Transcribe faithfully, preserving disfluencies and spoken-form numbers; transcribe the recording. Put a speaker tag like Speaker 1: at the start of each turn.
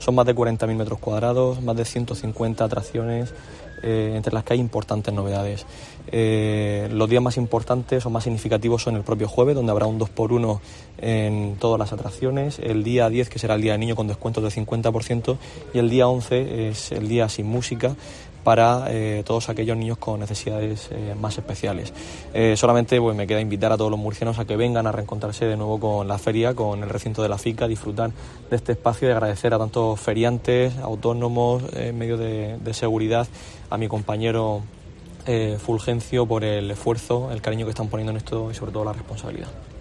Speaker 1: Son más de cuarenta mil metros cuadrados, más de ciento cincuenta atracciones, eh, entre las que hay importantes novedades. Eh, los días más importantes o más significativos son el propio jueves, donde habrá un dos por uno en todas las atracciones, el día diez, que será el Día del Niño, con descuentos del cincuenta por ciento, y el día once es el día sin música para eh, todos aquellos niños con necesidades eh, más especiales. Eh, solamente pues, me queda invitar a todos los murcianos a que vengan a reencontrarse de nuevo con la feria, con el recinto de la FICA, disfrutar de este espacio y agradecer a tantos feriantes, autónomos, eh, medios de, de seguridad, a mi compañero eh, Fulgencio por el esfuerzo, el cariño que están poniendo en esto y sobre todo la responsabilidad.